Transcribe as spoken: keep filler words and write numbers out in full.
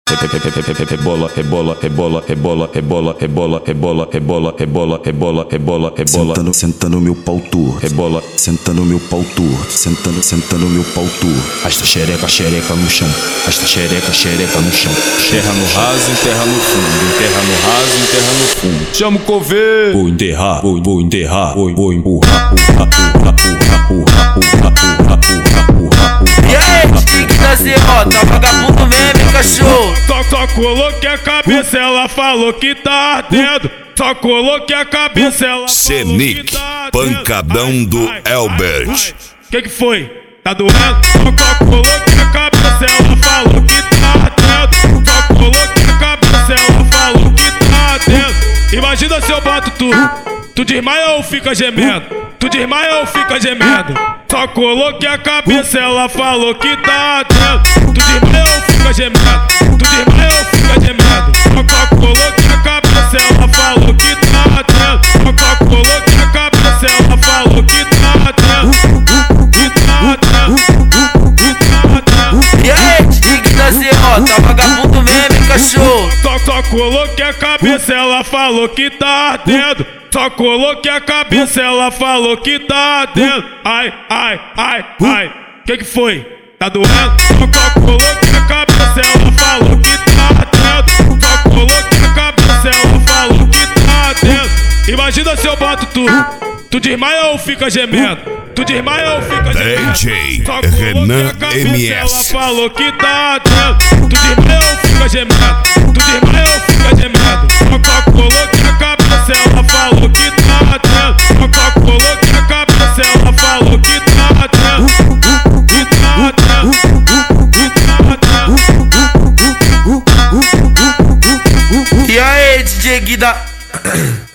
Rebola, rebola, rebola, rebola, rebola, rebola, rebola, rebola, rebola, rebola, rebola, rebola. Senta no, senta no meu pau torto. Rebola, senta no meu pau torto. Senta no, senta no meu pau torto. Arrasta xereca, xereca no chão. Arrasta xereca, xereca no chão. terra no raso, enterra no fundo. Enterra no raso, enterra no fundo. Chama o coveiro. Vou enterrar, vou, vou enterrar, vou, vou empurrar, empurrar, empurrar, empurrar, empurrar, empurrar, empurrar, empurrar. E aí, tique da derrota, vagabundo mesmo, cachorro. Só, só coloquei a cabeça, ela falou que tá ardendo. Só coloquei a cabeça, ela falou que Senic, tá ardendo. pancadão do Ai, ai, Elbert. Que que foi? Tá doendo? Só, só coloquei a cabeça, ela falou que tá ardendo. Só coloquei a cabeça, ela falou que tá ardendo. Imagina se eu boto tu, tu desmaia ou fica gemendo? Tu desmaia ou fica gemendo? Só coloquei a cabeça, ela falou que tá ardendo. Tu desmaia ou fica gemendo? Tu desmaia ou fica gemendo? Só, só coloquei a cabeça, ela falou que tá ardendo. Só, só coloquei a cabeça, ela falou que tá ardendo. Que tá ardendo. Que tá ardendo. E aí, tique da derrota, vagabundo mesmo, cachorro. Só, só coloquei a cabeça, ela falou que tá ardendo. Só coloquei a cabeça, ela falou que tá ardendo. Ai, ai, ai, ai. Que que foi? Tá doendo? Só, só coloquei a cabeça, ela falou que tá ardendo. Só coloquei a cabeça, ela falou que tá ardendo. Imagina se eu boto tu, tu desmaia ou fica gemendo? Tu desmaia ou fica gemendo? D J Só coloquei Renan a cabeça, M ela S. falou que tá ardendo. Tu desmaia ou fica gemendo? Tu desmaia ou fica gemendo? Só, só coloquei a cabeça, ela falou que tá ardendo. Só, só coloquei a cabeça, ela falou que tá ardendo. Que tá ardendo. Que tá ardendo. E aí, D J Guida.